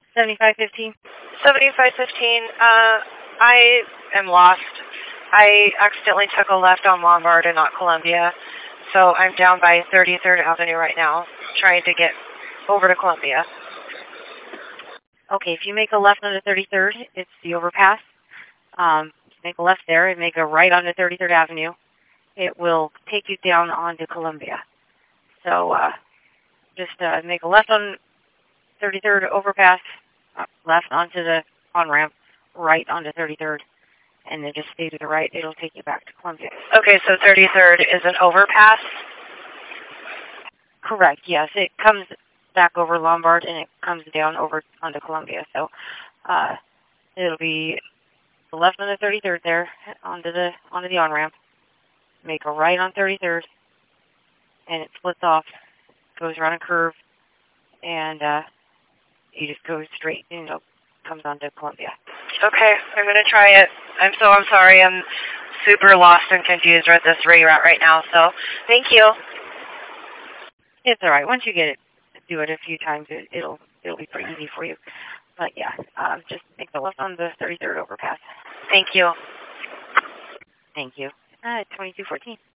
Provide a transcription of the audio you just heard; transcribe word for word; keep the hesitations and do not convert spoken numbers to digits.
seventy-five fifteen. seventy-five fifteen. Uh, I am lost. I accidentally took a left on Lombard and not Columbia, so I'm down by thirty-third Avenue right now, trying to get over to Columbia. Okay, if you make a left onto thirty-third, it's the overpass. Um, make a left there and make a right onto thirty-third Avenue. It will take you down onto Columbia. So uh, just uh, make a left on thirty-third overpass, uh, left onto the on-ramp, right onto thirty-third, and then just stay to the right. It'll take you back to Columbia. Okay, so thirty-third is an overpass? Correct, yes. It comes back over Lombard, and it comes down over onto Columbia. So uh, it'll be the left on the thirty-third there, onto the onto the on-ramp. Make a right on thirty-third, and it splits off, goes around a curve, and uh, you just go straight, and it comes onto Columbia. Okay, I'm going to try it. I'm so I'm sorry. I'm super lost and confused with this reroute right now, so thank you. It's all right. Once you get it, do it a few times, it, it'll it'll be pretty easy for you. But yeah, um, just make the left on the thirty-third overpass. Thank you. Thank you. Uh, twenty-two fourteen.